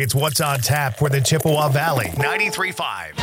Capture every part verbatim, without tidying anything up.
It's what's on tap for the Chippewa Valley. ninety-three point five.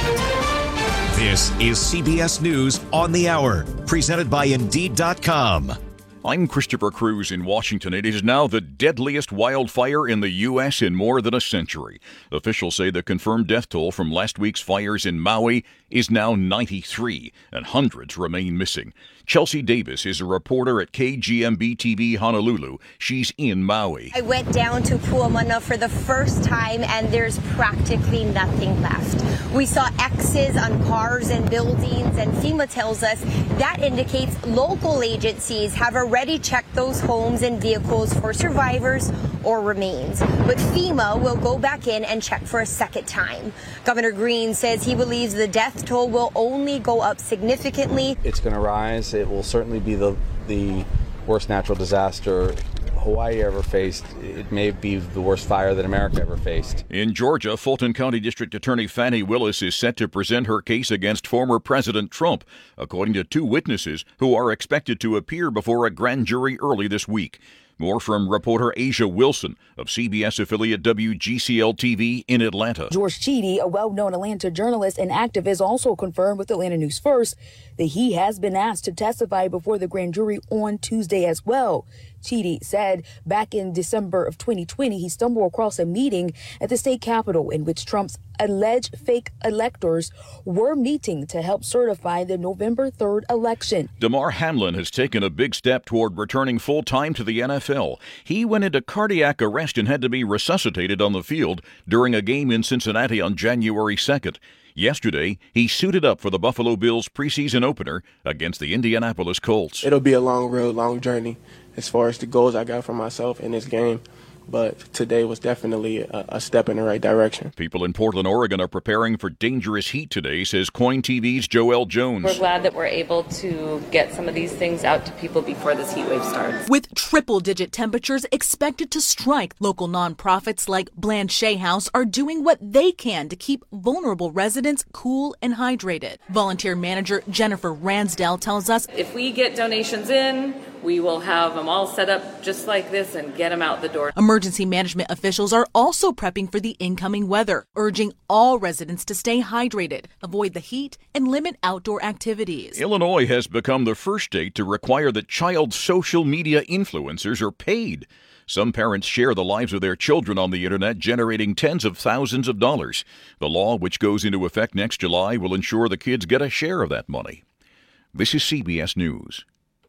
This is C B S News on the Hour, presented by Indeed dot com. I'm Christopher Cruz in Washington. It is now the deadliest wildfire in the U S in more than a century. Officials say the confirmed death toll from last week's fires in Maui is now ninety-three, and hundreds remain missing. Chelsea Davis is a reporter at K G M B T V Honolulu. She's in Maui. I went down to Puamana for the first time, and there's practically nothing left. We saw X's on cars and buildings, and FEMA tells us that indicates local agencies have already checked those homes and vehicles for survivors or remains. But FEMA will go back in and check for a second time. Governor Green says he believes the death toll will only go up significantly. It's going to rise. It will certainly be the the worst natural disaster Hawaii ever faced. It may be the worst fire that America ever faced. In Georgia, Fulton County District Attorney Fannie Willis is set to present her case against former President Trump, according to two witnesses who are expected to appear before a grand jury early this week. More from reporter Asia Wilson of C B S affiliate W G C L T V in Atlanta. George Chidi, a well-known Atlanta journalist and activist, also confirmed with Atlanta News First that he has been asked to testify before the grand jury on Tuesday as well. Chidi said back in December of twenty twenty, he stumbled across a meeting at the state capitol in which Trump's alleged fake electors were meeting to help certify the November third election. Damar Hamlin has taken a big step toward returning full-time to the N F L. He went into cardiac arrest and had to be resuscitated on the field during a game in Cincinnati on January second. Yesterday, he suited up for the Buffalo Bills preseason opener against the Indianapolis Colts. It'll be a long road, long journey as far as the goals I got for myself in this game. But today was definitely a, a step in the right direction. People in Portland, Oregon are preparing for dangerous heat today, says Coin T V's Joelle Jones. We're glad that we're able to get some of these things out to people before this heat wave starts. With triple-digit temperatures expected to strike, local nonprofits like Blanchet House are doing what they can to keep vulnerable residents cool and hydrated. Volunteer manager Jennifer Ransdell tells us, if we get donations in, we will have them all set up just like this and get them out the door. Emergency management officials are also prepping for the incoming weather, urging all residents to stay hydrated, avoid the heat, and limit outdoor activities. Illinois has become the first state to require that child social media influencers are paid. Some parents share the lives of their children on the internet, generating tens of thousands of dollars. The law, which goes into effect next July, will ensure the kids get a share of that money. This is C B S News.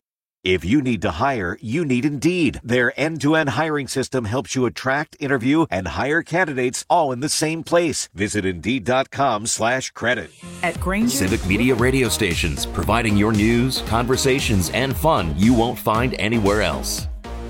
If you need to hire, you need Indeed. Their end-to-end hiring system helps you attract, interview, and hire candidates all in the same place. Visit Indeed.com slash credit. At Grainger, Civic Media radio stations, providing your news, conversations, and fun you won't find anywhere else.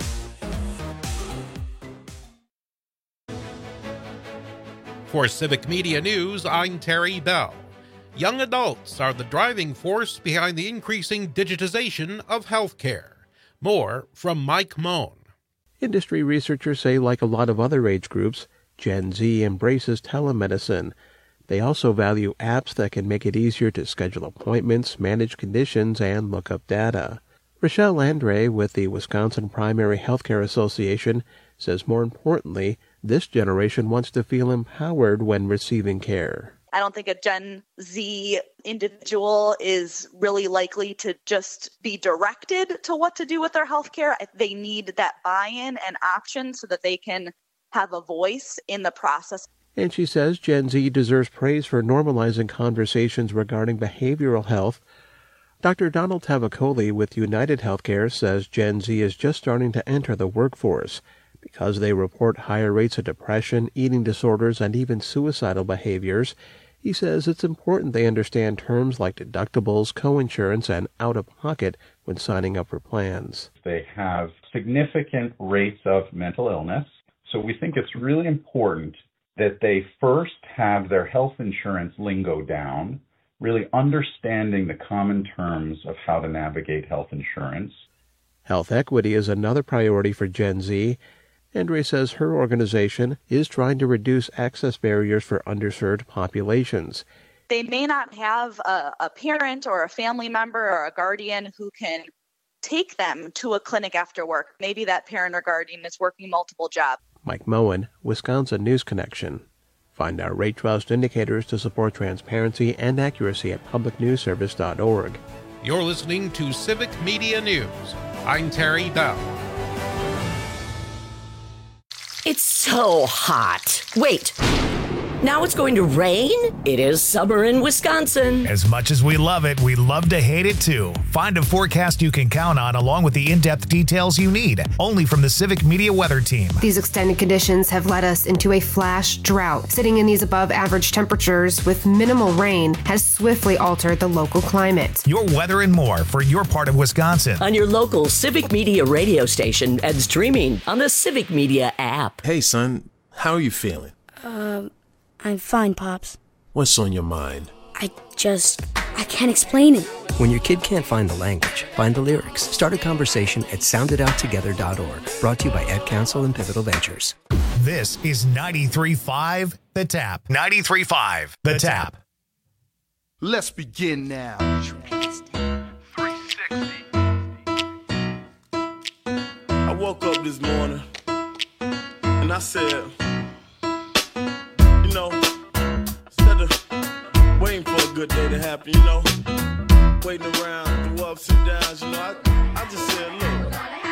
For Civic Media News, I'm Terry Bell. Young adults are the driving force behind the increasing digitization of healthcare. More from Mike Moan. Industry researchers say, like a lot of other age groups, Gen Z embraces telemedicine. They also value apps that can make it easier to schedule appointments, manage conditions, and look up data. Rochelle Andre with the Wisconsin Primary Healthcare Association says, more importantly, this generation wants to feel empowered when receiving care. I don't think a Gen Z individual is really likely to just be directed to what to do with their healthcare. They need that buy-in and option so that they can have a voice in the process. And she says Gen Z deserves praise for normalizing conversations regarding behavioral health. Doctor Donald Tavakoli with United Healthcare says Gen Z is just starting to enter the workforce because they report higher rates of depression, eating disorders, and even suicidal behaviors. He says it's important they understand terms like deductibles, coinsurance, and out-of-pocket when signing up for plans. They have significant rates of mental illness, so we think it's really important that they first have their health insurance lingo down, really understanding the common terms of how to navigate health insurance. Health equity is another priority for Gen Z. Andre says her organization is trying to reduce access barriers for underserved populations. They may not have a, a parent or a family member or a guardian who can take them to a clinic after work. Maybe that parent or guardian is working multiple jobs. Mike Moen, Wisconsin News Connection. Find our rate trust indicators to support transparency and accuracy at public news service dot org. You're listening to Civic Media News. I'm Terry Bell. It's so hot. Wait. Now it's going to rain? It is summer in Wisconsin. As much as we love it, we love to hate it too. Find a forecast you can count on along with the in-depth details you need, only from the Civic Media Weather Team. These extended conditions have led us into a flash drought. Sitting in these above average temperatures with minimal rain has swiftly altered the local climate. Your weather and more for your part of Wisconsin. On your local Civic Media radio station and streaming on the Civic Media app. Hey, son, how are you feeling? Um... I'm fine, Pops. What's on your mind? I just... I can't explain it. When your kid can't find the language, find the lyrics. Start a conversation at sound it out together dot org. Brought to you by Ed Council and Pivotal Ventures. This is ninety-three point five The Tap. ninety-three point five The Tap. Let's begin now. I woke up this morning and I said... You know, instead of waiting for a good day to happen, you know, waiting around through ups and downs, you know, I, I just said, look.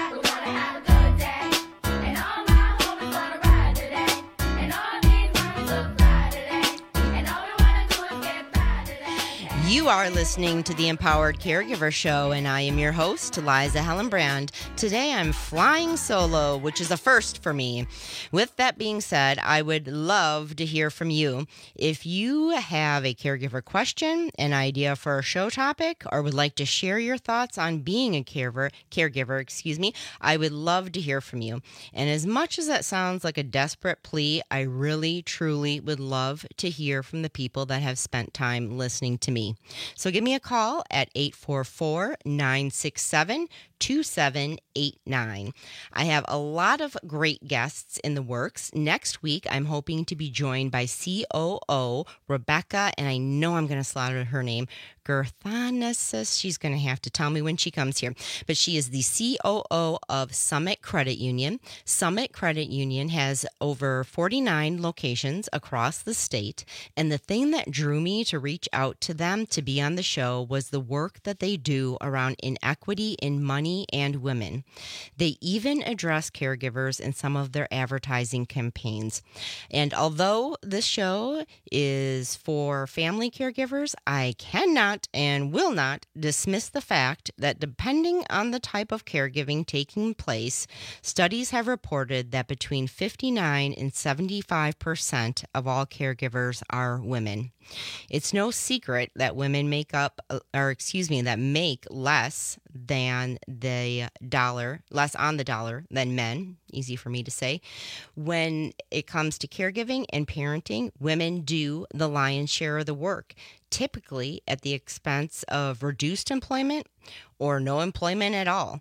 You are listening to the Empowered Caregiver Show, and I am your host, Liza Hellenbrand. Today I'm flying solo, which is a first for me. With that being said, I would love to hear from you. If you have a caregiver question, an idea for a show topic, or would like to share your thoughts on being a caregiver, caregiver, excuse me, I would love to hear from you. And as much as that sounds like a desperate plea, I really, truly would love to hear from the people that have spent time listening to me. So give me a call at eight four four, nine six seven, two seven eight nine. I have a lot of great guests in the works. Next week, I'm hoping to be joined by C O O Rebecca, and I know I'm going to slaughter her name, Gerthanesis. She's going to have to tell me when she comes here. But she is the C O O of Summit Credit Union. Summit Credit Union has over forty-nine locations across the state, and the thing that drew me to reach out to them to be on the show was the work that they do around inequity in money and women. They even address caregivers in some of their advertising campaigns. And although this show is for family caregivers, I cannot and will not dismiss the fact that depending on the type of caregiving taking place, studies have reported that between fifty-nine and seventy-five percent of all caregivers are women. It's no secret that women make up, or excuse me, that make less than the dollar, less on the dollar than men, easy for me to say. When it comes to caregiving and parenting, women do the lion's share of the work, typically at the expense of reduced employment or no employment at all.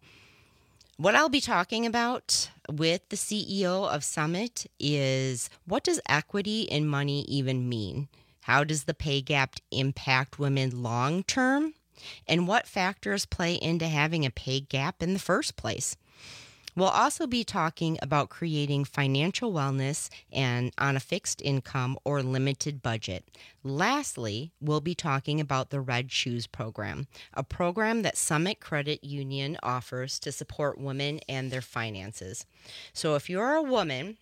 What I'll be talking about with the C E O of Summit is, what does equity in money even mean? How does the pay gap impact women long term? And what factors play into having a pay gap in the first place? We'll also be talking about creating financial wellness and on a fixed income or limited budget. Lastly, we'll be talking about the Red Shoes program, a program that Summit Credit Union offers to support women and their finances. So if you're a woman,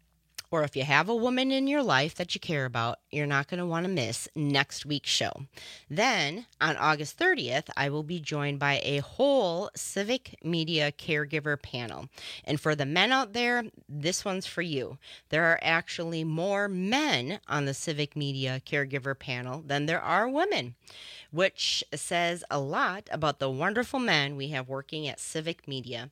or if you have a woman in your life that you care about, you're not going to want to miss next week's show. Then, on August thirtieth, I will be joined by a whole Civic Media Caregiver panel. And for the men out there, this one's for you. There are actually more men on the Civic Media Caregiver panel than there are women, which says a lot about the wonderful men we have working at Civic Media.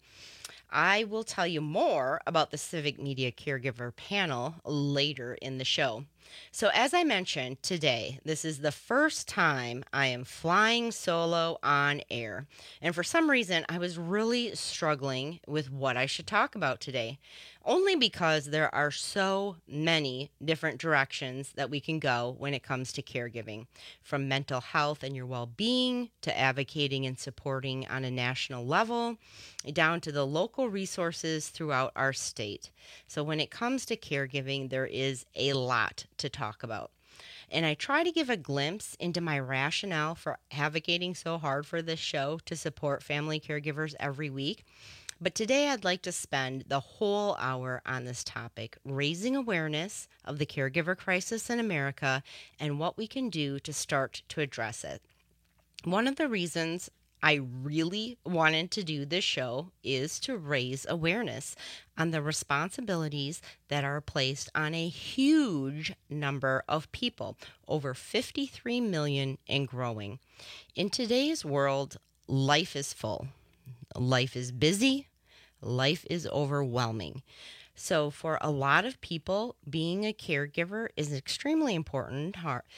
I will tell you more about the Civic Media Caregiver panel later in the show. So as I mentioned today, this is the first time I am flying solo on air. And for some reason, I was really struggling with what I should talk about today. Only because there are so many different directions that we can go when it comes to caregiving, from mental health and your well-being to advocating and supporting on a national level, down to the local resources throughout our state. So when it comes to caregiving, there is a lot to talk about. And I try to give a glimpse into my rationale for advocating so hard for this show to support family caregivers every week. But today I'd like to spend the whole hour on this topic, raising awareness of the caregiver crisis in America and what we can do to start to address it. One of the reasons I really wanted to do this show is to raise awareness on the responsibilities that are placed on a huge number of people, over fifty-three million and growing. In today's world, life is full. Life is busy. Life is overwhelming. So for a lot of people, being a caregiver is extremely important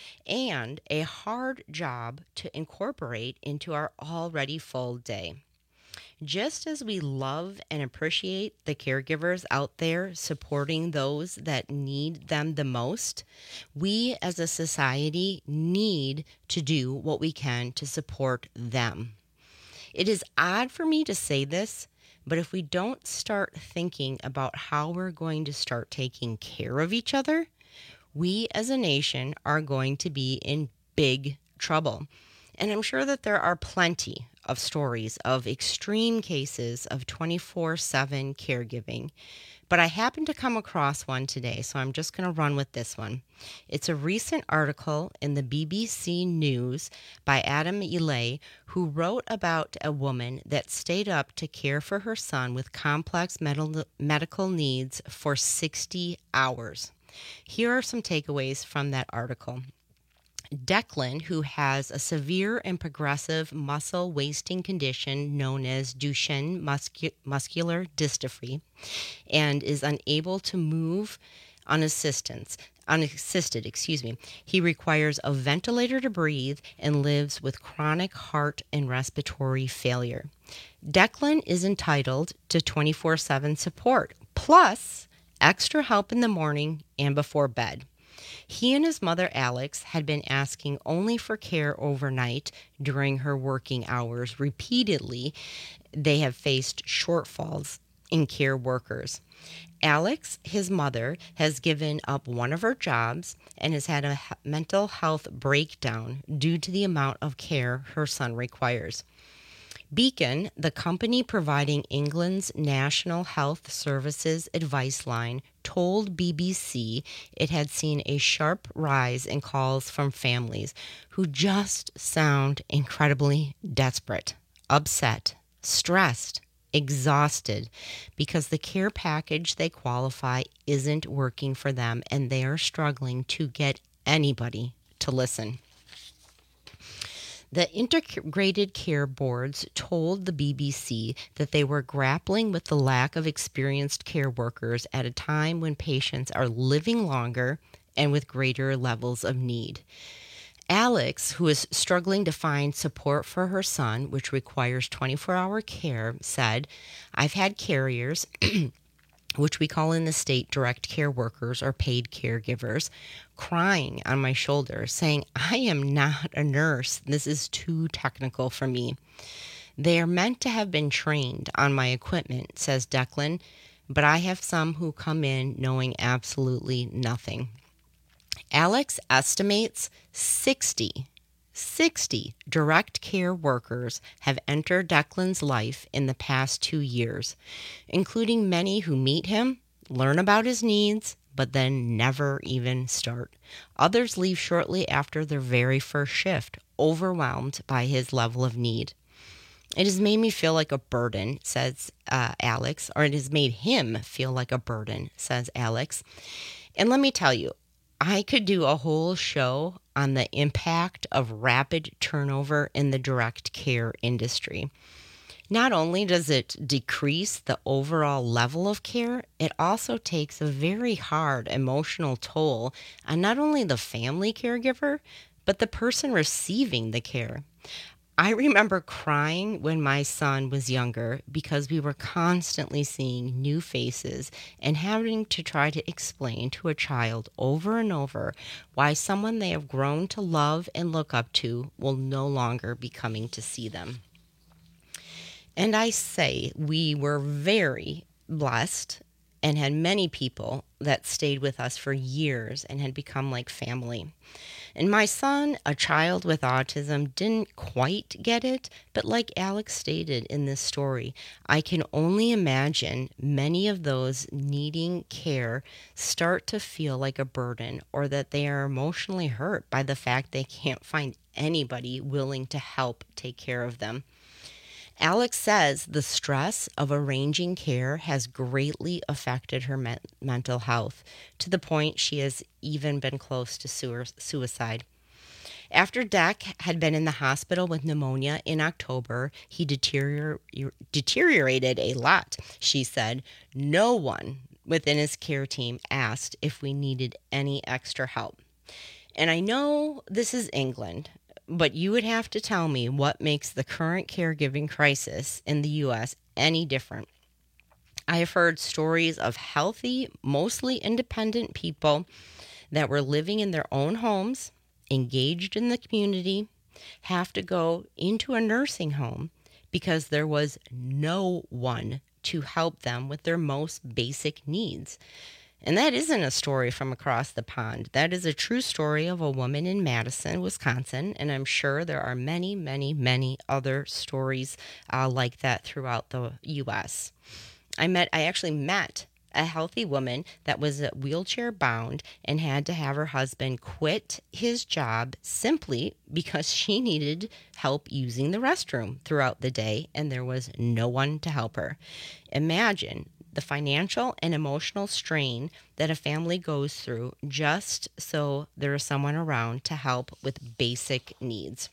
and a hard job to incorporate into our already full day. Just as we love and appreciate the caregivers out there supporting those that need them the most, we as a society need to do what we can to support them. It is odd for me to say this, but if we don't start thinking about how we're going to start taking care of each other, we as a nation are going to be in big trouble. And I'm sure that there are plenty of stories of extreme cases of twenty-four seven caregiving. But I happened to come across one today, so I'm just going to run with this one. It's a recent article in the B B C News by Adam Ely, who wrote about a woman that stayed up to care for her son with complex med- medical needs for sixty hours. Here are some takeaways from that article. Declan, who has a severe and progressive muscle wasting condition known as Duchenne muscu- muscular dystrophy, and is unable to move unassistance, unassisted, excuse me. He requires a ventilator to breathe and lives with chronic heart and respiratory failure. Declan is entitled to twenty-four seven support, plus extra help in the morning and before bed. He and his mother, Alex, had been asking only for care overnight during her working hours. Repeatedly, they have faced shortfalls in care workers. Alex, his mother, has given up one of her jobs and has had a mental health breakdown due to the amount of care her son requires. Beacon, the company providing England's National Health Services advice line, told B B C it had seen a sharp rise in calls from families who just sound incredibly desperate, upset, stressed, exhausted because the care package they qualify isn't working for them and they are struggling to get anybody to listen. The integrated care boards told the B B C that they were grappling with the lack of experienced care workers at a time when patients are living longer and with greater levels of need. Alex, who is struggling to find support for her son, which requires twenty-four hour care, said, "I've had carriers," which we call in the state direct care workers or paid caregivers, crying on my shoulder, saying, "I am not a nurse. This is too technical for me." They are meant to have been trained on my equipment, says Declan, but I have some who come in knowing absolutely nothing. Alex estimates sixty, sixty direct care workers have entered Declan's life in the past two years, including many who meet him, learn about his needs, but then never even start. Others leave shortly after their very first shift, overwhelmed by his level of need. "It has made me feel like a burden," says uh, Alex, or it has made him feel like a burden, says Alex. And let me tell you, I could do a whole show on the impact of rapid turnover in the direct care industry. Not only does it decrease the overall level of care, it also takes a very hard emotional toll on not only the family caregiver, but the person receiving the care. I remember crying when my son was younger because we were constantly seeing new faces and having to try to explain to a child over and over why someone they have grown to love and look up to will no longer be coming to see them. And I say we were very blessed and had many people that stayed with us for years and had become like family. And my son, a child with autism, didn't quite get it, but like Alex stated in this story, I can only imagine many of those needing care start to feel like a burden, or that they are emotionally hurt by the fact they can't find anybody willing to help take care of them. Alex says the stress of arranging care has greatly affected her me- mental health, to the point she has even been close to su- suicide. After Deck had been in the hospital with pneumonia in October, he deterior- deteriorated a lot, she said. No one within his care team asked if we needed any extra help. And I know this is England, but you would have to tell me what makes the current caregiving crisis in the U S any different. I have heard stories of healthy, mostly independent people that were living in their own homes, engaged in the community, have to go into a nursing home because there was no one to help them with their most basic needs. And that isn't a story from across the pond. That is a true story of a woman in Madison, Wisconsin, and I'm sure there are many, many, many other stories uh, like that throughout the U S. I met, I actually met a healthy woman that was wheelchair bound and had to have her husband quit his job simply because she needed help using the restroom throughout the day, and there was no one to help her. Imagine the financial and emotional strain that a family goes through just so there is someone around to help with basic needs.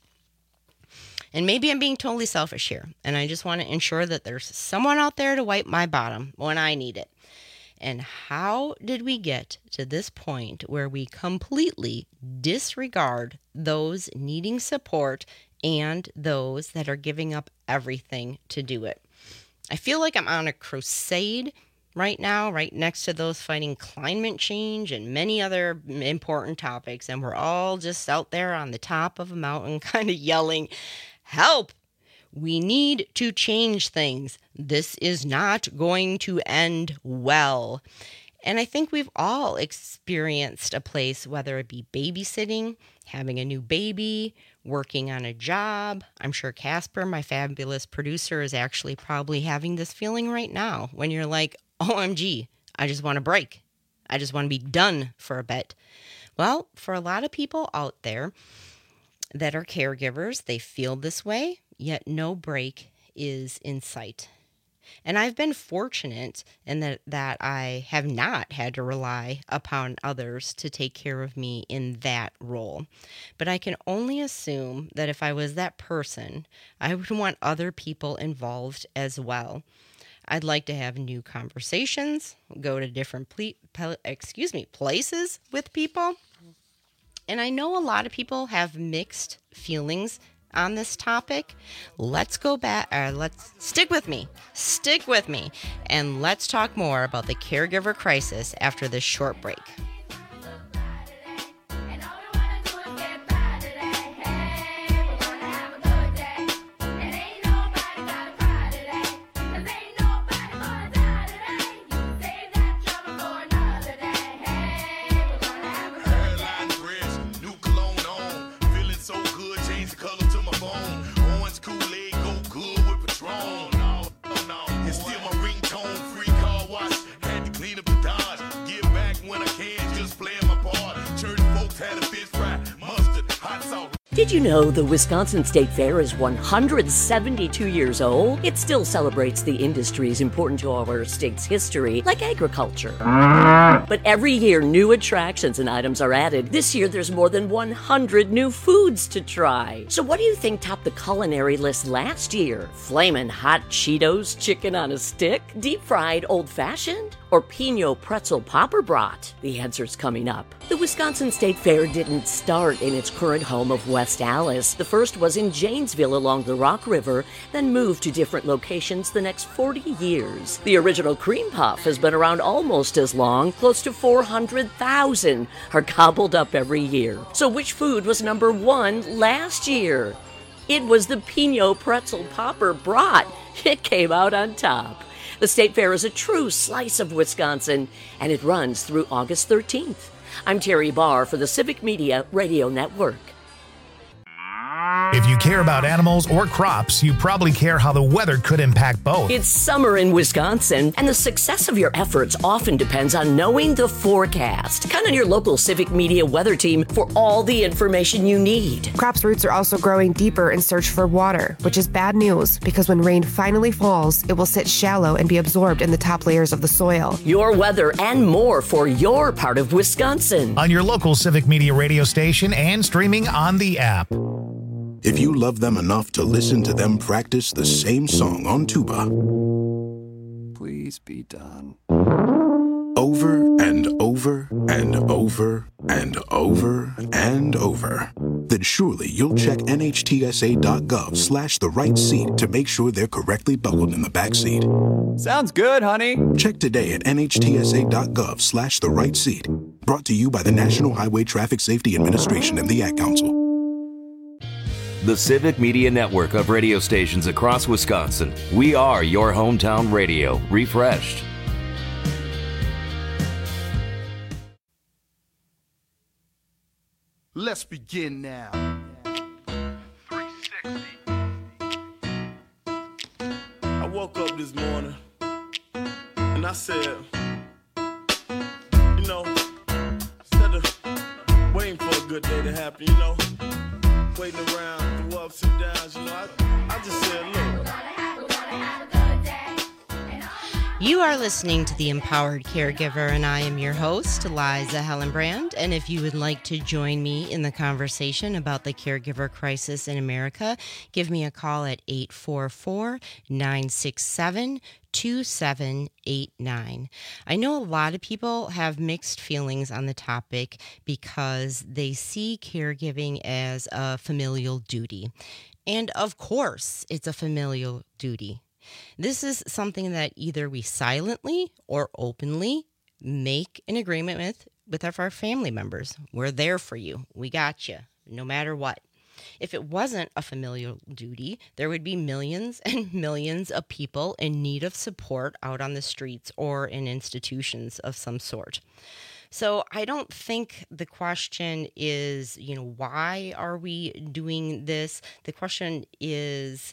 And maybe I'm being totally selfish here, and I just want to ensure that there's someone out there to wipe my bottom when I need it. And how did we get to this point where we completely disregard those needing support and those that are giving up everything to do it? I feel like I'm on a crusade right now, right next to those fighting climate change and many other important topics. And we're all just out there on the top of a mountain kind of yelling, help! We need to change things. This is not going to end well. And I think we've all experienced a place, whether it be babysitting, having a new baby, working on a job. I'm sure Casper, my fabulous producer, is actually probably having this feeling right now when you're like, O M G, I just want to break. I just want to be done for a bit. Well, for a lot of people out there that are caregivers, they feel this way, yet no break is in sight. And I've been fortunate in that, that I have not had to rely upon others to take care of me in that role. But I can only assume that if I was that person, I would want other people involved as well. I'd like to have new conversations, go to different ple- pe- excuse me, places with people. And I know a lot of people have mixed feelings on this topic. Let's go back, uh, let's stick with me, stick with me, and let's talk more about the caregiver crisis after this short break. Did you know the Wisconsin State Fair is one hundred seventy-two years old? It still celebrates the industries important to our state's history, like agriculture. But every year, new attractions and items are added. This year, there's more than one hundred new foods to try. So what do you think topped the culinary list last year? Flamin' hot Cheetos chicken on a stick? Deep-fried old-fashioned? Or Pinot pretzel popper brat? The answer's coming up. The Wisconsin State Fair didn't start in its current home of West Allis. The first was in Janesville along the Rock River, then moved to different locations the next forty years. The original cream puff has been around almost as long. Close to four hundred thousand are gobbled up every year. So which food was number one last year? It was the Pinot pretzel popper brat. It came out on top. The State Fair is a true slice of Wisconsin, and it runs through August thirteenth. I'm Terry Barr for the Civic Media Radio Network. If you care about animals or crops, you probably care how the weather could impact both. It's summer in Wisconsin, and the success of your efforts often depends on knowing the forecast. Count on your local Civic Media weather team for all the information you need. Crops' roots are also growing deeper in search for water, which is bad news because when rain finally falls, it will sit shallow and be absorbed in the top layers of the soil. Your weather and more for your part of Wisconsin. On your local Civic Media radio station and streaming on the app. If you love them enough to listen to them practice the same song on tuba, please be done. Over and over and over and over and over, then surely you'll check nhtsa.gov slash the right seat to make sure they're correctly buckled in the back seat. Sounds good, honey. Check today at nhtsa.gov slash the right seat. Brought to you by the National Highway Traffic Safety Administration and the Ad Council. The Civic Media Network of radio stations across Wisconsin. We are your hometown radio, refreshed. Let's begin now. three sixty. I woke up this morning and I said, you know, instead of waiting for a good day to happen, you know, waiting around through ups and downs, you know, I, I just said, look. You are listening to The Empowered Caregiver, and I am your host, Liza Hellenbrand. And if you would like to join me in the conversation about the caregiver crisis in America, give me a call at eight four four, nine six seven, two seven eight nine. I know a lot of people have mixed feelings on the topic because they see caregiving as a familial duty. And of course, it's a familial duty. This is something that either we silently or openly make an agreement with with our family members. We're there for you. We got you, no matter what. If it wasn't a familial duty, there would be millions and millions of people in need of support out on the streets or in institutions of some sort. So I don't think the question is, you know, why are we doing this? The question is,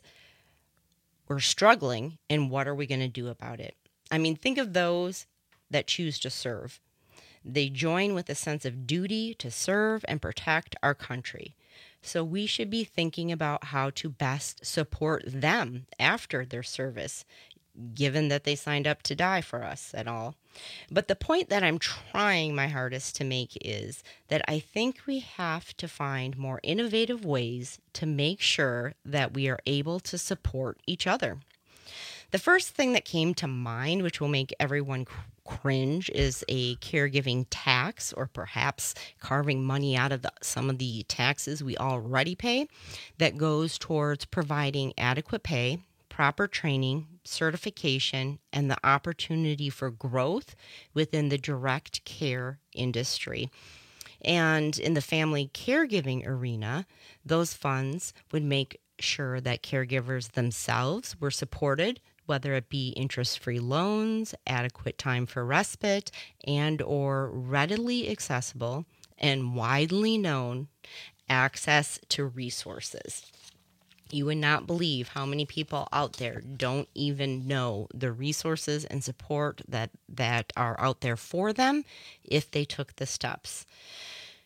we're struggling, and what are we going to do about it? I mean, think of those that choose to serve. They join with a sense of duty to serve and protect our country. So we should be thinking about how to best support them after their service, given that they signed up to die for us and all. But the point that I'm trying my hardest to make is that I think we have to find more innovative ways to make sure that we are able to support each other. The first thing that came to mind, which will make everyone cringe, is a caregiving tax, or perhaps carving money out of the, some of the taxes we already pay that goes towards providing adequate pay, proper training, certification, and the opportunity for growth within the direct care industry. And in the family caregiving arena, those funds would make sure that caregivers themselves were supported, whether it be interest-free loans, adequate time for respite, and or readily accessible and widely known access to resources. You would not believe how many people out there don't even know the resources and support that, that are out there for them if they took the steps.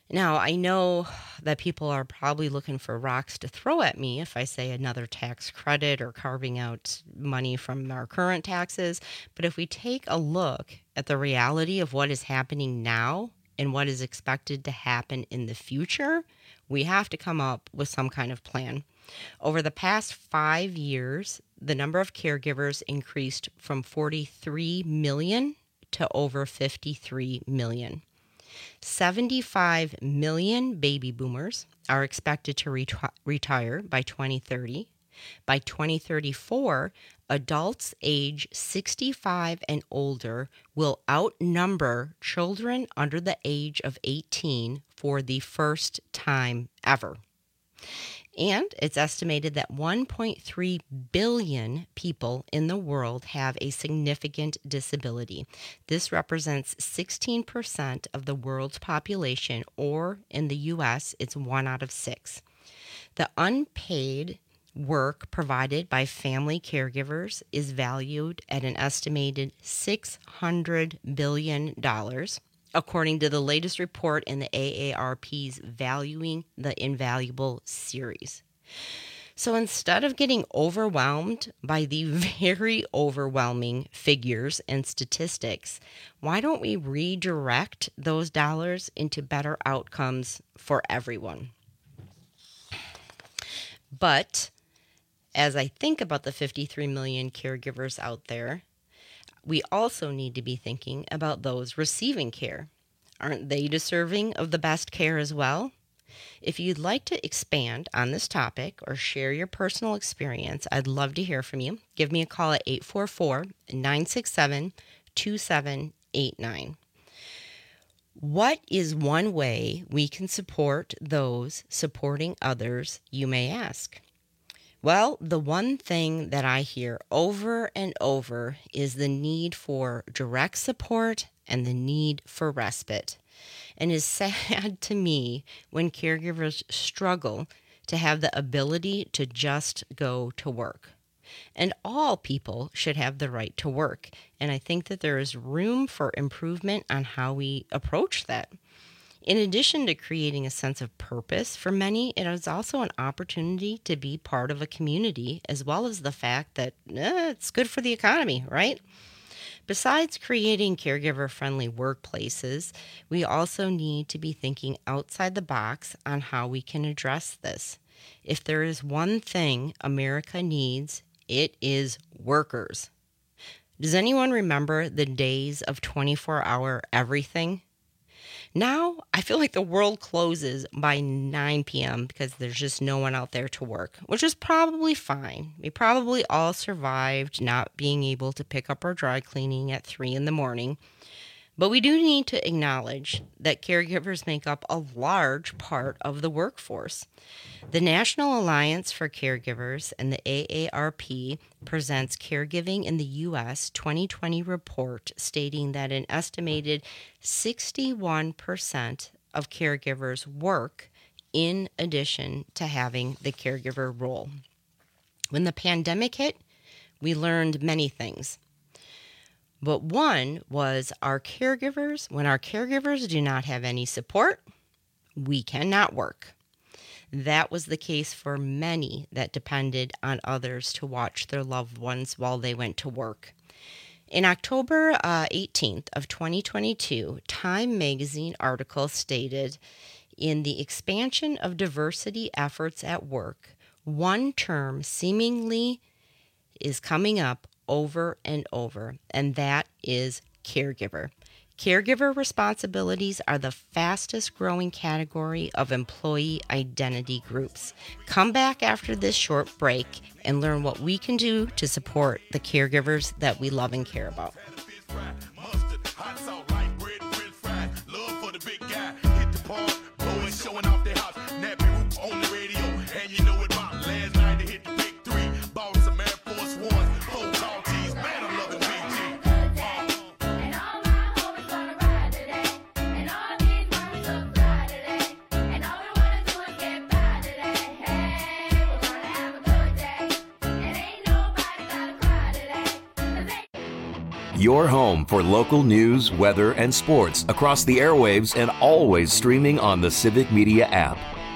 Now, I know that people are probably looking for rocks to throw at me if I say another tax credit or carving out money from our current taxes. But if we take a look at the reality of what is happening now and what is expected to happen in the future, we have to come up with some kind of plan. Over the past five years, the number of caregivers increased from forty-three million to over fifty-three million. seventy-five million baby boomers are expected to reti- retire by twenty thirty. By twenty thirty-four, adults age sixty-five and older will outnumber children under the age of eighteen for the first time ever. And it's estimated that one point three billion people in the world have a significant disability. This represents sixteen percent of the world's population, or in the U S, it's one out of six. The unpaid work provided by family caregivers is valued at an estimated six hundred billion dollars. According to the latest report in the A A R P's Valuing the Invaluable series. So instead of getting overwhelmed by the very overwhelming figures and statistics, why don't we redirect those dollars into better outcomes for everyone? But as I think about the fifty-three million caregivers out there, we also need to be thinking about those receiving care. Aren't they deserving of the best care as well? If you'd like to expand on this topic or share your personal experience, I'd love to hear from you. Give me a call at eight four four, nine six seven, two seven eight nine. What is one way we can support those supporting others, you may ask? Well, the one thing that I hear over and over is the need for direct support and the need for respite. And it's sad to me when caregivers struggle to have the ability to just go to work. And all people should have the right to work. And I think that there is room for improvement on how we approach that. In addition to creating a sense of purpose for many, it is also an opportunity to be part of a community, as well as the fact that eh, it's good for the economy, right? Besides creating caregiver-friendly workplaces, we also need to be thinking outside the box on how we can address this. If there is one thing America needs, it is workers. Does anyone remember the days of twenty-four hour everything? Now, I feel like the world closes by nine p.m. because there's just no one out there to work, which is probably fine. We probably all survived not being able to pick up our dry cleaning at three in the morning. But we do need to acknowledge that caregivers make up a large part of the workforce. The National Alliance for Caregivers and the A A R P presents Caregiving in the U S twenty twenty report stating that an estimated sixty-one percent of caregivers work in addition to having the caregiver role. When the pandemic hit, we learned many things. But one was our caregivers, when our caregivers do not have any support, we cannot work. That was the case for many that depended on others to watch their loved ones while they went to work. In October uh, eighteenth of twenty twenty-two, Time magazine article stated, in the expansion of diversity efforts at work, one term seemingly is coming up over and over, and that is caregiver. Caregiver responsibilities are the fastest growing category of employee identity groups. Come back after this short break and learn what we can do to support the caregivers that we love and care about. Your home for local news, weather, and sports across the airwaves and always streaming on the Civic Media app.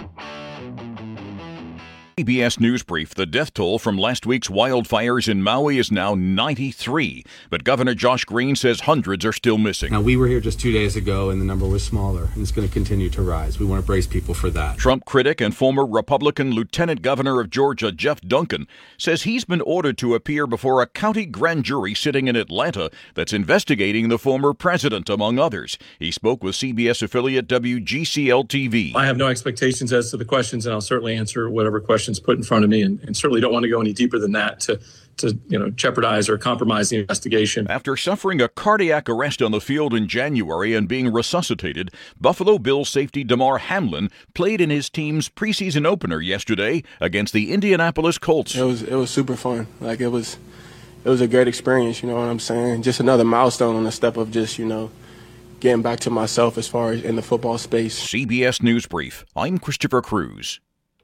C B S News Brief. The death toll from last week's wildfires in Maui is now ninety-three, but Governor Josh Green says hundreds are still missing. Now, we were here just two days ago, and the number was smaller, and it's going to continue to rise. We want to brace people for that. Trump critic and former Republican Lieutenant Governor of Georgia, Jeff Duncan, says he's been ordered to appear before a county grand jury sitting in Atlanta that's investigating the former president, among others. He spoke with C B S affiliate W G C L T V. I have no expectations as to the questions, and I'll certainly answer whatever questions put in front of me, and, and certainly don't want to go any deeper than that to, to you know, jeopardize or compromise the investigation. After suffering a cardiac arrest on the field in January and being resuscitated, Buffalo Bills safety Damar Hamlin played in his team's preseason opener yesterday against the Indianapolis Colts. It was it was super fun. Like it was it was a great experience, you know what I'm saying? Just another milestone on the step of just, you know, getting back to myself as far as in the football space. C B S News Brief. I'm Christopher Cruz.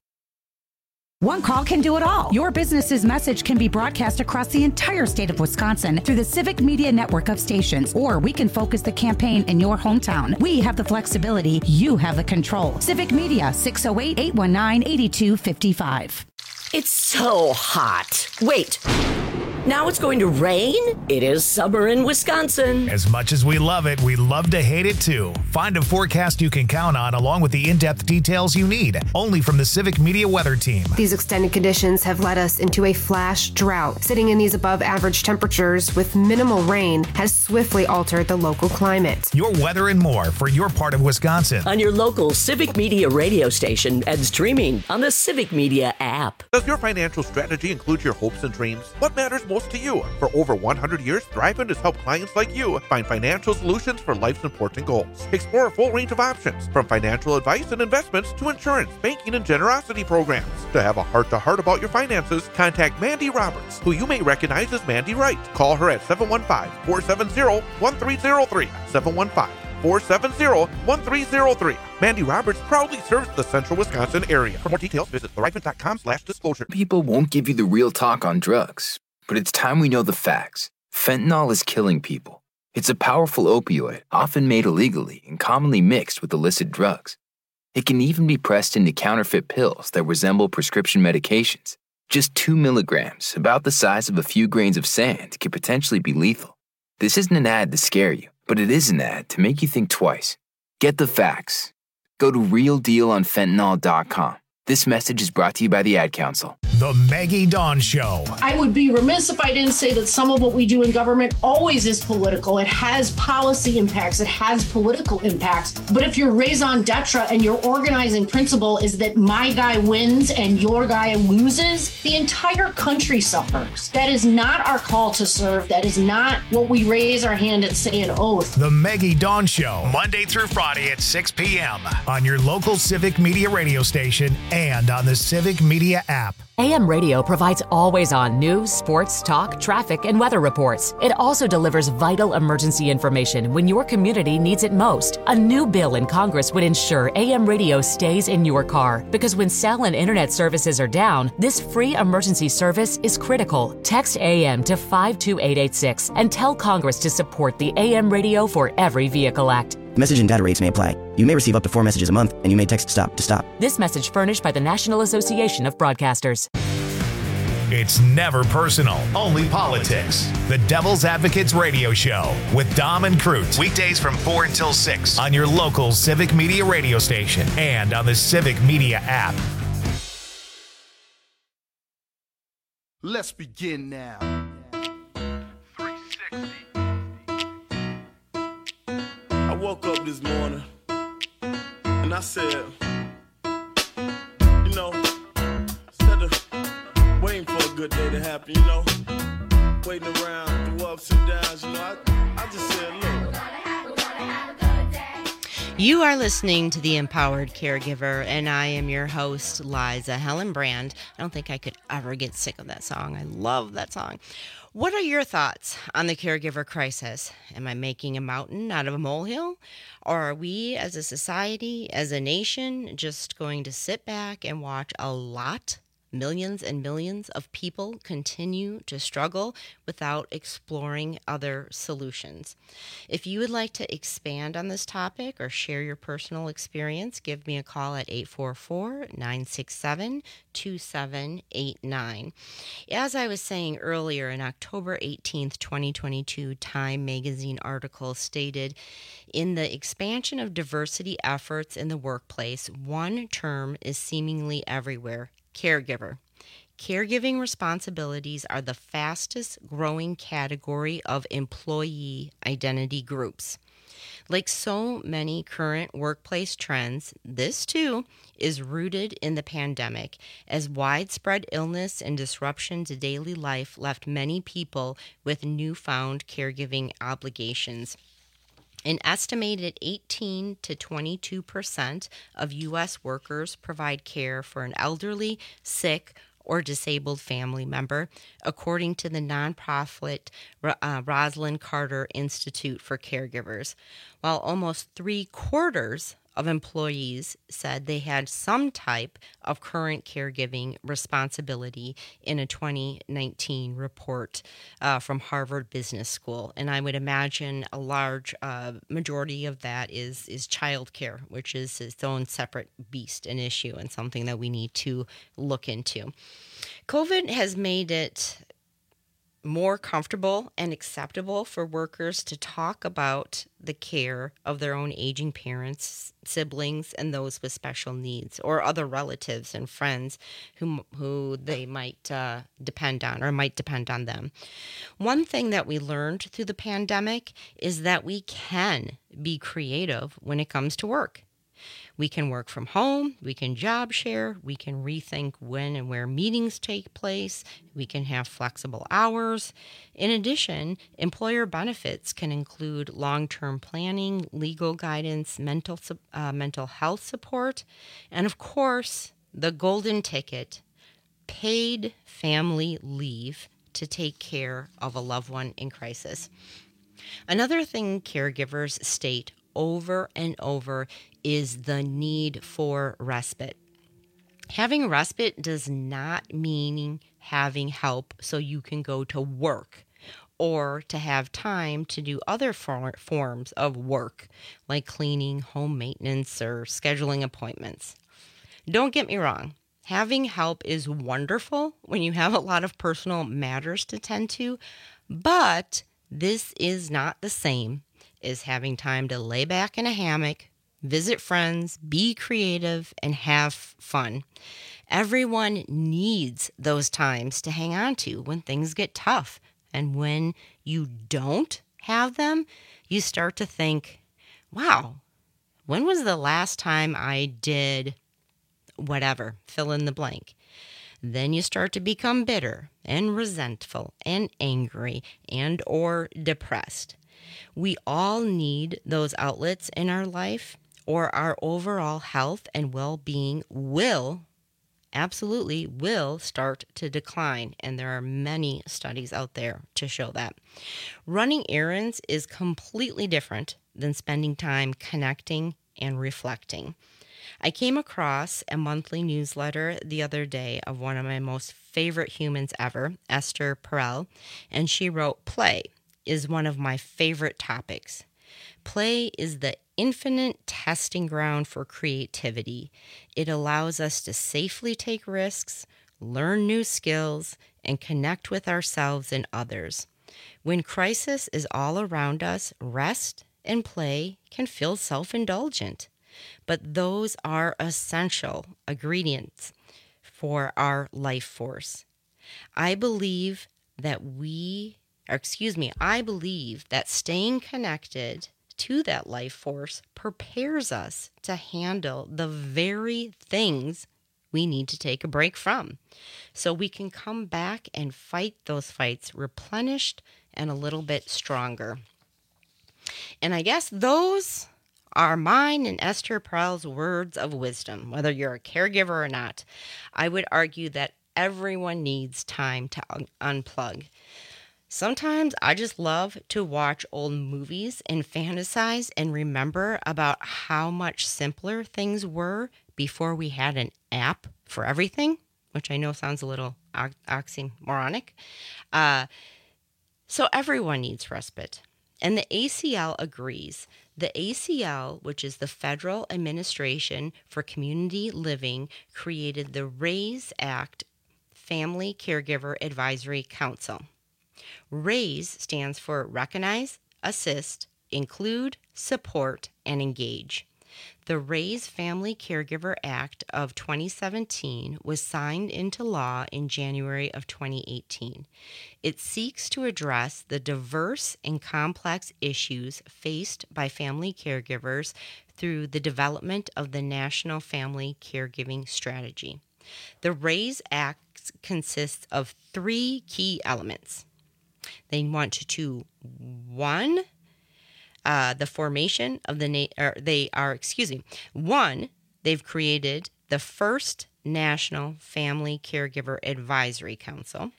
One call can do it all. Your business's message can be broadcast across the entire state of Wisconsin through the Civic Media network of stations, or we can focus the campaign in your hometown. We have the flexibility. You have the control. Civic Media, six oh eight, eight one nine, eight two five five. It's so hot. Wait. Now it's going to rain? It is summer in Wisconsin. As much as we love it, we love to hate it too. Find a forecast you can count on along with the in-depth details you need. Only from the Civic Media Weather Team. These extended conditions have led us into a flash drought. Sitting in these above average temperatures with minimal rain has swiftly altered the local climate. Your weather and more for your part of Wisconsin. On your local Civic Media radio station and streaming on the Civic Media app. Does your financial strategy include your hopes and dreams? What matters most to you? For over one hundred years, Thrivent has helped clients like you find financial solutions for life's important goals. Explore a full range of options, from financial advice and investments to insurance, banking, and generosity programs. To have a heart-to-heart about your finances, contact Mandy Roberts, who you may recognize as Mandy Wright. Call her at seven one five, four seven zero, one three zero three, seven one five, four seven zero, one three zero three. Mandy Roberts proudly serves the central Wisconsin area. For more details, visit thrivent.com slash disclosure. People won't give you the real talk on drugs, but it's time we know the facts. Fentanyl is killing people. It's a powerful opioid, often made illegally and commonly mixed with illicit drugs. It can even be pressed into counterfeit pills that resemble prescription medications. Just two milligrams, about the size of a few grains of sand, can potentially be lethal. This isn't an ad to scare you, but it is an ad to make you think twice. Get the facts. Go to real deal on fentanyl dot com. This message is brought to you by the Ad Council. The Maggie Dawn Show. I would be remiss if I didn't say that some of what we do in government always is political. It has policy impacts. It has political impacts. But if your raison d'etre and your organizing principle is that my guy wins and your guy loses, the entire country suffers. That is not our call to serve. That is not what we raise our hand and say an oath. The Maggie Dawn Show, Monday through Friday at six p.m. on your local Civic Media radio station and on the Civic Media app. A M Radio provides always-on news, sports, talk, traffic, and weather reports. It also delivers vital emergency information when your community needs it most. A new bill in Congress would ensure A M Radio stays in your car, because when cell and internet services are down, this free emergency service is critical. Text A M to five two eight eight six and tell Congress to support the A M Radio for Every Vehicle Act. Message and data rates may apply. You may receive up to four messages a month, and you may text STOP to stop. This message furnished by the National Association of Broadcasters. It's never personal, only politics. The Devil's Advocates Radio Show with Dom and Cruz. Weekdays from four until six on your local Civic Media radio station and on the Civic Media app. Let's begin now. three sixty. I woke up this morning and I said, you know, instead of waiting for a good day to happen, you know, waiting around through ups and downs, you know, I, I just said, look. You are listening to The Empowered Caregiver, and I am your host, Liza Hellenbrand. I don't think I could ever get sick of that song. I love that song. What are your thoughts on the caregiver crisis? Am I making a mountain out of a molehill? Or are we as a society, as a nation, just going to sit back and watch a lot Millions and millions of people continue to struggle without exploring other solutions. If you would like to expand on this topic or share your personal experience, give me a call at eight four four, nine six seven, two seven eight nine. As I was saying earlier, an October eighteenth, twenty twenty-two Time magazine article stated, in the expansion of diversity efforts in the workplace, one term is seemingly everywhere: caregiver. Caregiving responsibilities are the fastest growing category of employee identity groups. Like so many current workplace trends, this too is rooted in the pandemic, as widespread illness and disruption to daily life left many people with newfound caregiving obligations. An estimated eighteen to twenty-two percent of U S workers provide care for an elderly, sick, or disabled family member, according to the nonprofit uh, Rosalind Carter Institute for Caregivers, while almost three quarters of employees said they had some type of current caregiving responsibility in a twenty nineteen report uh, from Harvard Business School. And I would imagine a large uh, majority of that is, is childcare, which is its own separate beast and issue and something that we need to look into. COVID has made it more comfortable and acceptable for workers to talk about the care of their own aging parents, siblings, and those with special needs, or other relatives and friends who who they might uh, depend on or might depend on them. One thing that we learned through the pandemic is that we can be creative when it comes to work. We can work from home, we can job share, we can rethink when and where meetings take place, we can have flexible hours. In addition, employer benefits can include long-term planning, legal guidance, mental uh, mental health support, and of course, the golden ticket, paid family leave to take care of a loved one in crisis. Another thing caregivers state over and over is the need for respite. Having respite does not mean having help so you can go to work or to have time to do other for- forms of work like cleaning, home maintenance, or scheduling appointments. Don't get me wrong. Having help is wonderful when you have a lot of personal matters to tend to, but this is not the same is having time to lay back in a hammock, visit friends, be creative, and have fun. Everyone needs those times to hang on to when things get tough. And when you don't have them, you start to think, wow, when was the last time I did whatever, fill in the blank? Then you start to become bitter and resentful and angry and or depressed. We all need those outlets in our life, or our overall health and well-being will, absolutely will start to decline. And there are many studies out there to show that. Running errands is completely different than spending time connecting and reflecting. I came across a monthly newsletter the other day of one of my most favorite humans ever, Esther Perel, and she wrote, "Play is one of my favorite topics. Play is the infinite testing ground for creativity. It allows us to safely take risks, learn new skills, and connect with ourselves and others. When crisis is all around us, rest and play can feel self-indulgent, but those are essential ingredients for our life force. I believe that we Or excuse me, I believe that staying connected to that life force prepares us to handle the very things we need to take a break from, so we can come back and fight those fights replenished and a little bit stronger." And I guess those are mine and Esther Perel's words of wisdom. Whether you're a caregiver or not, I would argue that everyone needs time to un- unplug. Sometimes I just love to watch old movies and fantasize and remember about how much simpler things were before we had an app for everything. which I know sounds a little oxymoronic. Uh, so everyone needs respite. And the A C L agrees. The A C L, which is the Federal Administration for Community Living, created the RAISE Act Family Caregiver Advisory Council. RAISE stands for Recognize, Assist, Include, Support, and Engage. The RAISE Family Caregiver Act of twenty seventeen was signed into law in January of twenty eighteen. It seeks to address the diverse and complex issues faced by family caregivers through the development of the National Family Caregiving Strategy. The RAISE Act consists of three key elements. They want to, one, Uh, the formation of the, na- or they are, excuse me, one, they've created the first National Family Caregiver Advisory Council.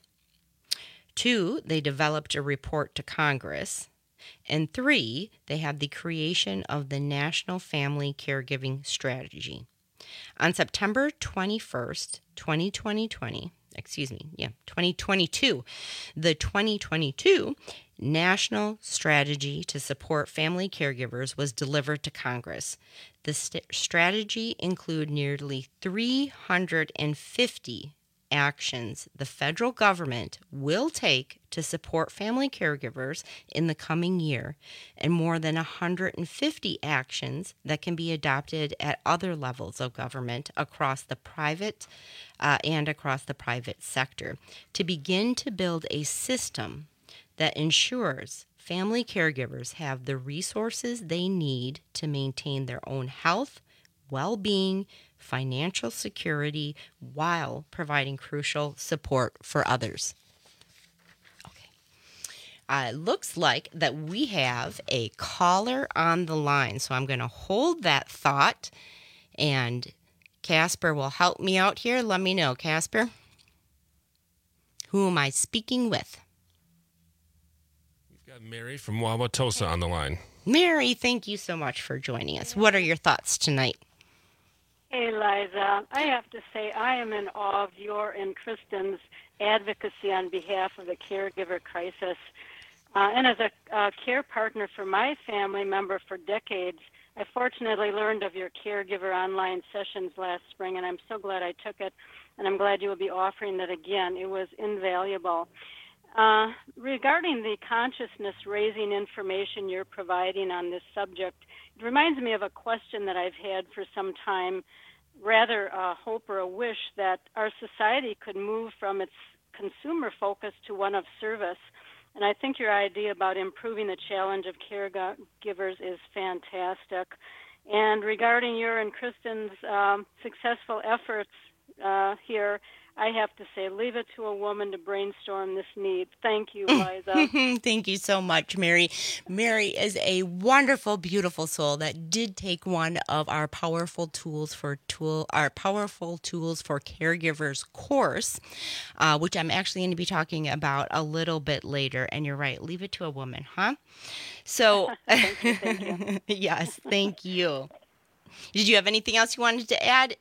Two, they developed a report to Congress. And three, they have the creation of the National Family Caregiving Strategy. On September twenty-first, twenty twenty, excuse me, yeah, twenty twenty-two, the twenty twenty-two National Strategy to Support Family Caregivers was delivered to Congress. The st- strategy includes nearly three hundred fifty actions the federal government will take to support family caregivers in the coming year, and more than one hundred fifty actions that can be adopted at other levels of government across the private uh, and across the private sector to begin to build a system that ensures family caregivers have the resources they need to maintain their own health, well-being, financial security, while providing crucial support for others. Okay. Uh, looks like that we have a caller on the line, so I'm going to hold that thought, and Casper will help me out here. Let me know, Casper. Who am I speaking with? Got Mary from Wauwatosa on the line. Mary, thank you so much for joining us. What are your thoughts tonight? Hey, Liza. I have to say I am in awe of your and Kristen's advocacy on behalf of the caregiver crisis. Uh, and as a uh, care partner for my family member for decades, I fortunately learned of your caregiver online sessions last spring, and I'm so glad I took it, and I'm glad you will be offering that again. It was invaluable. Uh, regarding the consciousness-raising information you're providing on this subject, it reminds me of a question that I've had for some time, rather a hope or a wish that our society could move from its consumer focus to one of service. And I think your idea about improving the challenge of caregivers is fantastic. And regarding your and Kristen's um, successful efforts uh, here, I have to say, leave it to a woman to brainstorm this need. Thank you, Liza. Thank you so much, Mary. Mary is a wonderful, beautiful soul that did take one of our powerful tools for tool, our powerful tools for caregivers course, uh, which I'm actually going to be talking about a little bit later. And you're right, leave it to a woman, huh? So, thank you, thank you. Yes, thank you. Did you have anything else you wanted to add?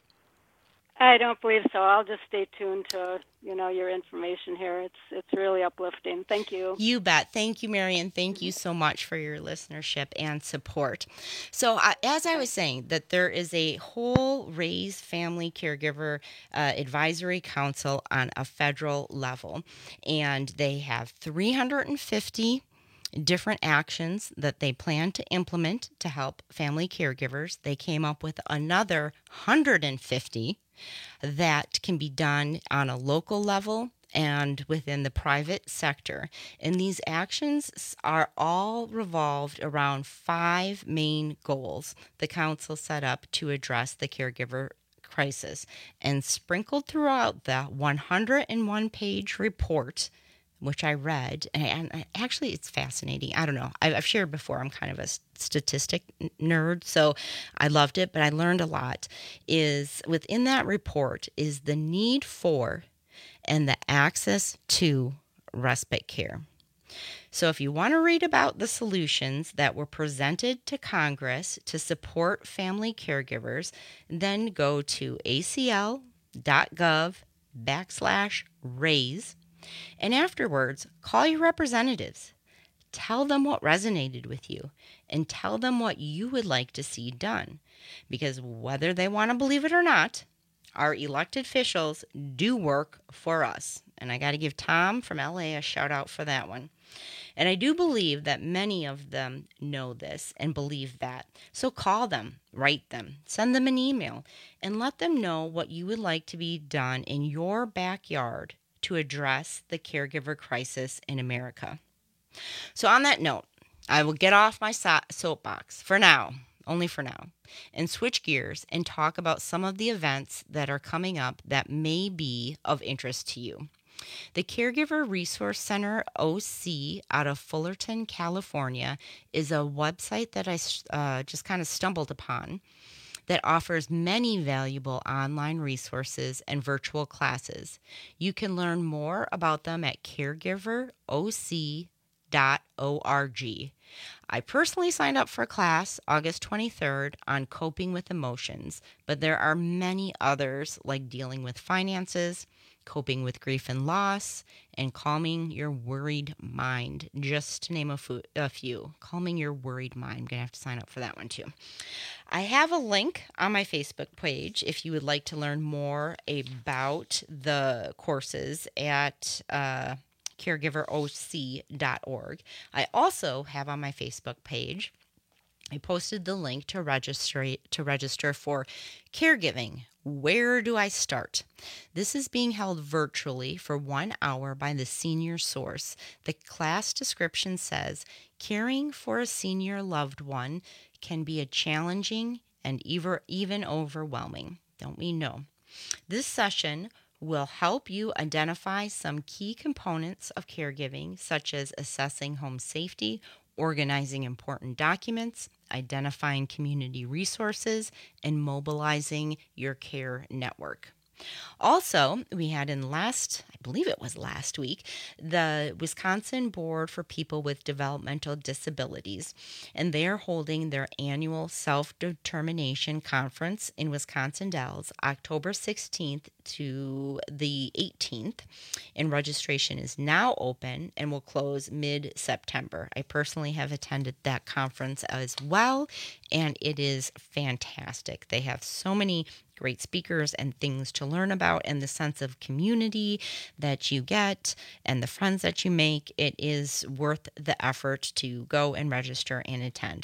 I don't believe so. I'll just stay tuned to, you know, your information here. It's it's really uplifting. Thank you. You bet. Thank you, Marion. Thank you so much for your listenership and support. So uh, as I was saying, that there is a whole RAISE Family Caregiver uh, Advisory Council on a federal level, and they have three hundred fifty different actions that they plan to implement to help family caregivers. They came up with another one hundred fifty that can be done on a local level and within the private sector. And these actions are all revolved around five main goals the council set up to address the caregiver crisis. And sprinkled throughout the one hundred one page report, which I read, and actually it's fascinating. I don't know. I've shared before, I'm kind of a statistic nerd, so I loved it, but I learned a lot. Is within that report is the need for and the access to respite care. So if you want to read about the solutions that were presented to Congress to support family caregivers, then go to A C L dot gov backslash raise. And afterwards, call your representatives. Tell them what resonated with you and tell them what you would like to see done. Because whether they want to believe it or not, our elected officials do work for us. And I got to give Tom from L A a shout out for that one. And I do believe that many of them know this and believe that. So call them, write them, send them an email, and let them know what you would like to be done in your backyard to address the caregiver crisis in America. So on that note, I will get off my so- soapbox for now, only for now, and switch gears and talk about some of the events that are coming up that may be of interest to you. The Caregiver Resource Center O C out of Fullerton, California is a website that I uh, just kind of stumbled upon that offers many valuable online resources and virtual classes. You can learn more about them at caregiver o c dot org. I personally signed up for a class August twenty-third on coping with emotions, but there are many others like dealing with finances, coping with grief and loss, and calming your worried mind, just to name a, fu- a few. Calming your worried mind. I'm going to have to sign up for that one too. I have a link on my Facebook page if you would like to learn more about the courses at uh, caregiver o c dot org. I also have on my Facebook page, I posted the link to register to register for caregiving. Where do I start? This is being held virtually for one hour by the Senior Source. The class description says, caring for a senior loved one can be a challenging and even overwhelming. Don't we know? This session will help you identify some key components of caregiving, such as assessing home safety, organizing important documents, identifying community resources, and mobilizing your care network. Also, we had in last, I believe it was last week, the Wisconsin Board for People with Developmental Disabilities, and they're holding their annual Self-Determination Conference in Wisconsin Dells, October sixteenth to the eighteenth, and registration is now open and will close mid-September. I personally have attended that conference as well, and it is fantastic. They have so many great speakers and things to learn about, and the sense of community that you get and the friends that you make. It is worth the effort to go and register and attend.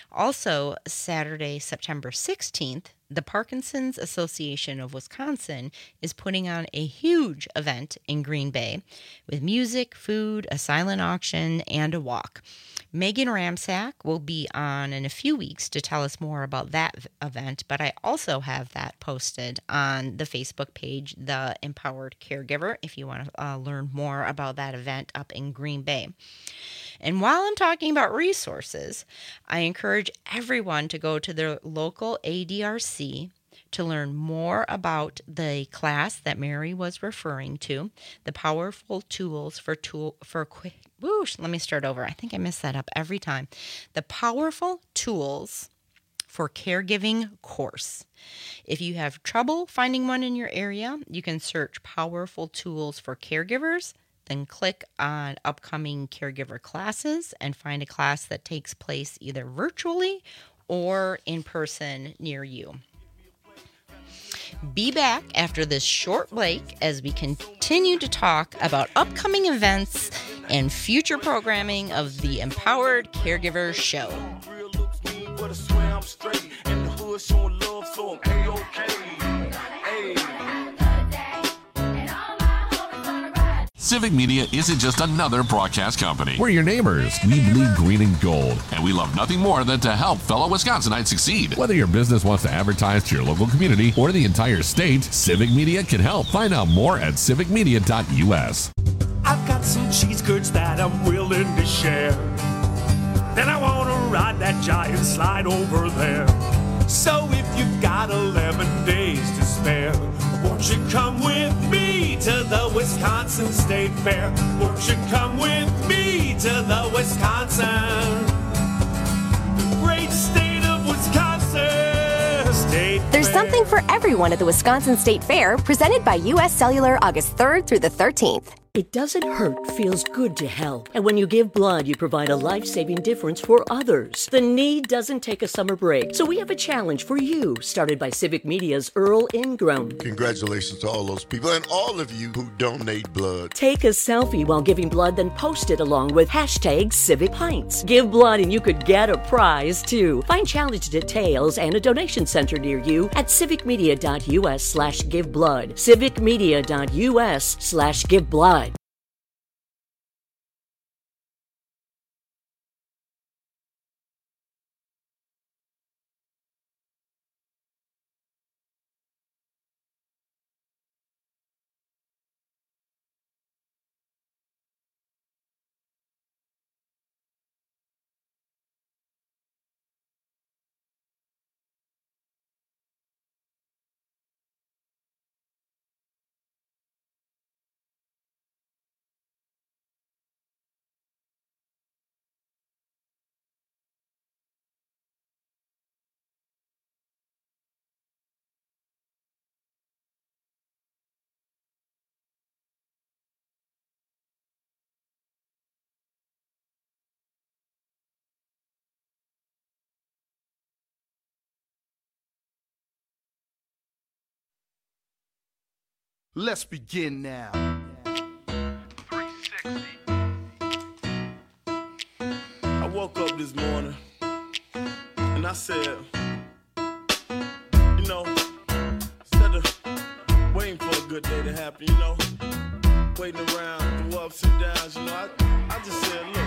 Also, Saturday, September sixteenth, the Parkinson's Association of Wisconsin is putting on a huge event in Green Bay with music, food, a silent auction, and a walk. Megan Ramsack will be on in a few weeks to tell us more about that event, but I also have that posted on the Facebook page, The Empowered Caregiver, if you want to uh, learn more about that event up in Green Bay. And while I'm talking about resources, I encourage everyone to go to their local A D R C to learn more about the class that Mary was referring to, the powerful tools for tool for quick. Whoosh, let me start over. I think I mess that up every time. The powerful tools for caregiving course. If you have trouble finding one in your area, you can search powerful tools for caregivers. Then click on upcoming caregiver classes and find a class that takes place either virtually or in person near you. Be back after this short break as we continue to talk about upcoming events and future programming of the Empowered Caregiver Show. Civic Media isn't just another broadcast company. We're your neighbors. We bleed green and gold. And we love nothing more than to help fellow Wisconsinites succeed. Whether your business wants to advertise to your local community or the entire state, Civic Media can help. Find out more at civic media dot u s. I've got some cheese curds that I'm willing to share. Then I want to ride that giant slide over there. So if you've got eleven days to spare, won't you come with me to the Wisconsin State Fair? Won't you come with me to the Wisconsin, the great state of Wisconsin State State There's Fair. something for everyone at the Wisconsin State Fair, presented by U S Cellular August third through the thirteenth. It doesn't hurt, feels good to help. And when you give blood, you provide a life-saving difference for others. The need doesn't take a summer break. So we have a challenge for you, started by Civic Media's Earl Ingram. Congratulations to all those people and all of you who donate blood. Take a selfie while giving blood, then post it along with hashtag Civic Pints. Give blood and you could get a prize, too. Find challenge details and a donation center near you at civicmedia.us slash give blood. civicmedia.us slash give blood. Let's begin now. I woke up this morning and I said, you know, instead of waiting for a good day to happen, you know, waiting around through ups and downs, you know, I, I just said, look.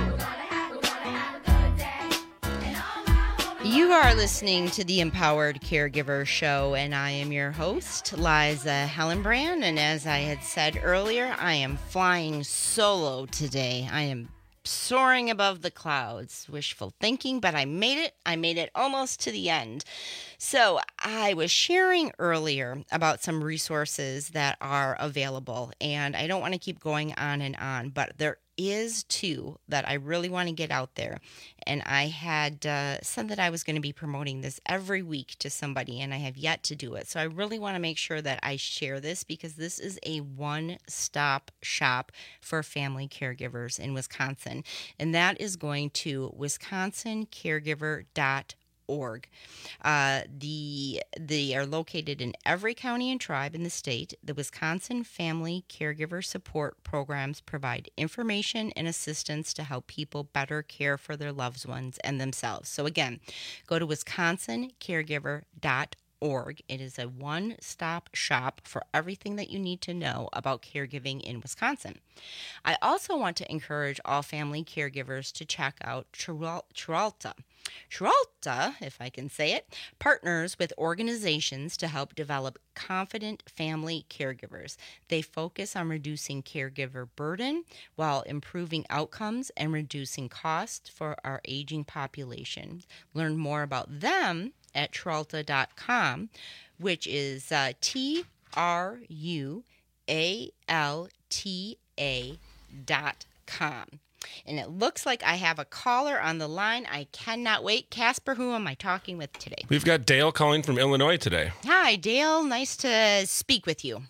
You are listening to the Empowered Caregiver Show, and I am your host, Liza Hellenbrand. And as I had said earlier, I am flying solo today. I am soaring above the clouds. Wishful thinking, but I made it. I made it almost to the end. So I was sharing earlier about some resources that are available, and I don't want to keep going on and on, but there is two that I really want to get out there. And I had uh, said that I was going to be promoting this every week to somebody, and I have yet to do it. So I really want to make sure that I share this, because this is a one-stop shop for family caregivers in Wisconsin. And that is going to wisconsin caregiver dot org. Uh, the they are located in every county and tribe in the state. The Wisconsin Family Caregiver Support Programs provide information and assistance to help people better care for their loved ones and themselves. So again, go to wisconsin caregiver dot org. It is a one-stop shop for everything that you need to know about caregiving in Wisconsin. I also want to encourage all family caregivers to check out Tralta. Tralta, if I can say it, partners with organizations to help develop confident family caregivers. They focus on reducing caregiver burden while improving outcomes and reducing costs for our aging population. Learn more about them at tralta dot com, which is uh, T R U A L T A dot com. And it looks like I have a caller on the line. I cannot wait. Casper, who am I talking with today? We've got Dale calling from Illinois today. Hi, Dale. Nice to speak with you.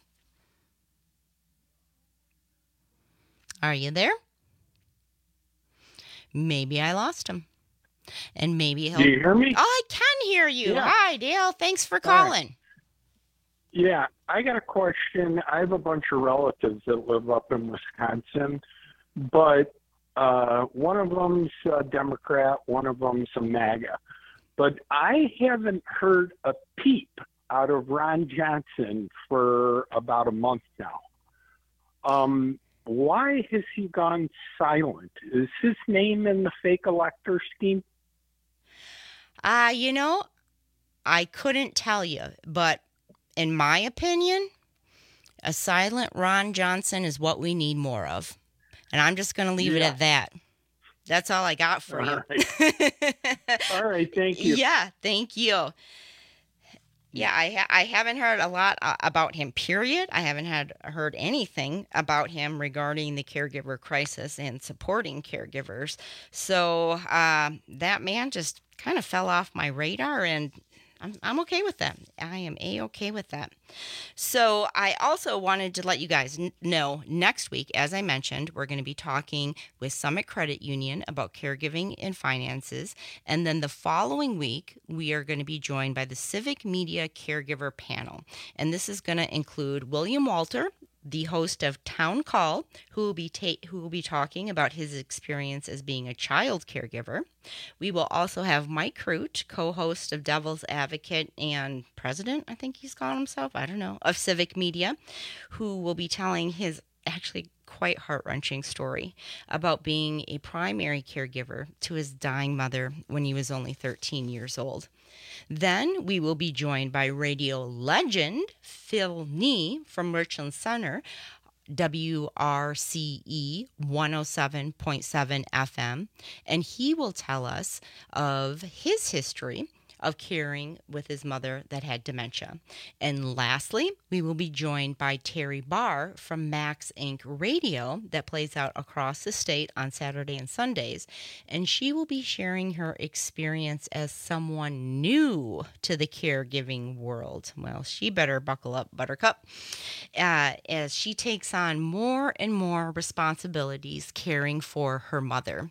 Are you there? Maybe I lost him. And maybe he'll... Do you hear me? Oh, I can hear you. Yeah. Hi, Dale. Thanks for calling. Yeah, I got a question. I have a bunch of relatives that live up in Wisconsin, but uh, one of them's a Democrat, one of them's a MAGA. But I haven't heard a peep out of Ron Johnson for about a month now. Um, why has he gone silent? Is his name in the fake elector scheme? Uh, you know, I couldn't tell you, but in my opinion, a silent Ron Johnson is what we need more of. And I'm just going to leave yeah. it at that. That's all I got for all you. Right. All right, thank you. Yeah, thank you. Yeah, I ha- I haven't heard a lot uh, about him, period. I haven't had heard anything about him regarding the caregiver crisis and supporting caregivers. So uh, that man just kind of fell off my radar, and I'm, I'm okay with that. I am A-okay with that. So I also wanted to let you guys n- know next week, as I mentioned, we're going to be talking with Summit Credit Union about caregiving and finances. And then the following week, we are going to be joined by the Civic Media Caregiver Panel. And this is going to include William Walter, the host of Town Call, who will be ta- who will be talking about his experience as being a child caregiver. We will also have Mike Crute, co-host of Devil's Advocate and president, I think he's called himself, I don't know, of Civic Media, who will be telling his actually quite heart-wrenching story about being a primary caregiver to his dying mother when he was only thirteen years old. Then we will be joined by radio legend Phil Nee from Richland Center, W R C E one oh seven point seven F M, and he will tell us of his history of caring with his mother that had dementia. And lastly, we will be joined by Terry Barr from Max Incorporated Radio that plays out across the state on Saturday and Sundays. And she will be sharing her experience as someone new to the caregiving world. Well, she better buckle up, Buttercup, uh, as she takes on more and more responsibilities caring for her mother.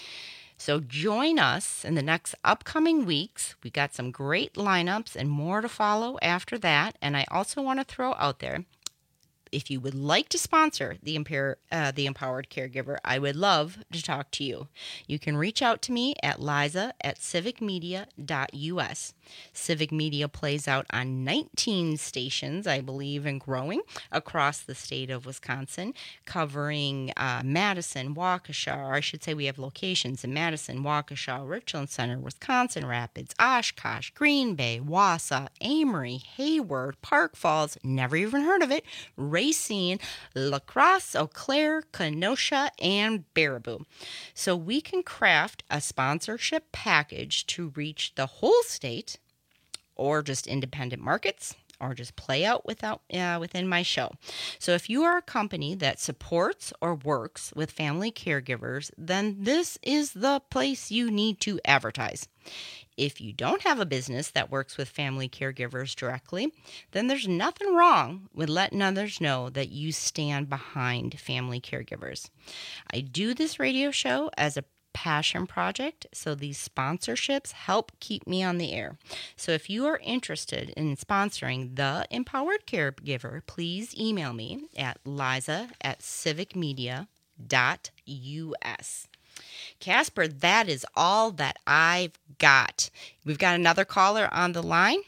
So join us in the next upcoming weeks. We got some great lineups and more to follow after that. And I also want to throw out there, if you would like to sponsor the, Empower, uh, the Empowered Caregiver, I would love to talk to you. You can reach out to me at liza at civic media dot u s. Civic Media plays out on nineteen stations, I believe, and growing across the state of Wisconsin, covering uh, Madison, Waukesha, or I should say we have locations in Madison, Waukesha, Richland Center, Wisconsin Rapids, Oshkosh, Green Bay, Wausau, Amory, Hayward, Park Falls, never even heard of it, Racine, La Crosse, Eau Claire, Kenosha, and Baraboo. So we can craft a sponsorship package to reach the whole state, or just independent markets, or just play out without uh, within my show. So if you are a company that supports or works with family caregivers, then this is the place you need to advertise. If you don't have a business that works with family caregivers directly, then there's nothing wrong with letting others know that you stand behind family caregivers. I do this radio show as a passion project, so these sponsorships help keep me on the air. So if you are interested in sponsoring the Empowered Caregiver, please email me at liza at civic media dot u s. Casper, that is all that I've got. We've got another caller on the line.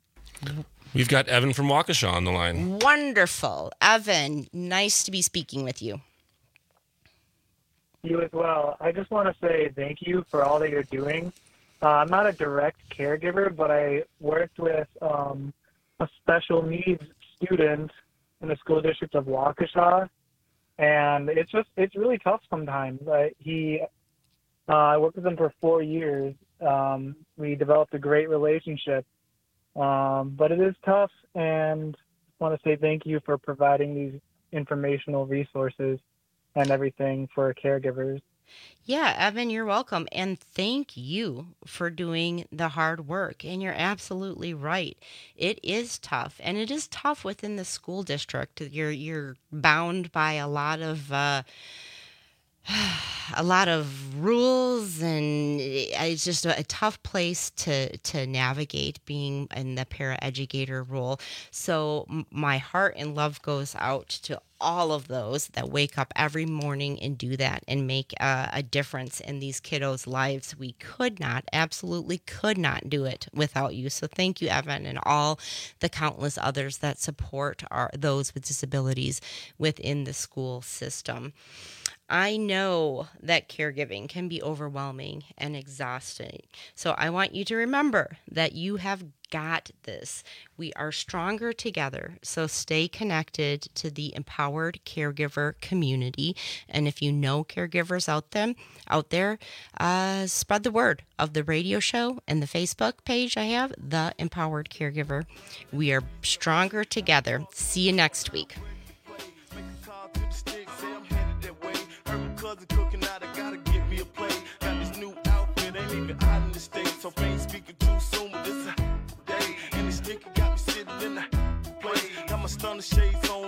We've got Evan from Waukesha on the line. Wonderful. Evan, nice to be speaking with you. You as well. I just want to say thank you for all that you're doing. Uh, I'm not a direct caregiver, but I worked with um, a special needs student in the school district of Waukesha, and it's just it's really tough sometimes. Uh, he, uh, I worked with him for four years. Um, we developed a great relationship, um, but it is tough, and I want to say thank you for providing these informational resources and everything for caregivers. Yeah, Evan, you're welcome. And thank you for doing the hard work. And you're absolutely right. It is tough. And it is tough within the school district. You're you're bound by a lot of uh, a lot of rules, and it's just a, a tough place to, to navigate being in the paraeducator role. So my heart and love goes out to all of those that wake up every morning and do that and make a, a difference in these kiddos' lives. We could not, absolutely could not do it without you. So thank you, Evan, and all the countless others that support our, those with disabilities within the school system. I know that caregiving can be overwhelming and exhausting. So I want you to remember that you have got this. We are stronger together. So stay connected to the Empowered Caregiver community. And if you know caregivers out there, out there, uh, spread the word of the radio show and the Facebook page I have, The Empowered Caregiver. We are stronger together. See you next week. Cousin cooking out, I gotta get me a plate. Got this new outfit, ain't even out in the States. So ain't speaking too soon, but this a day thunder shades on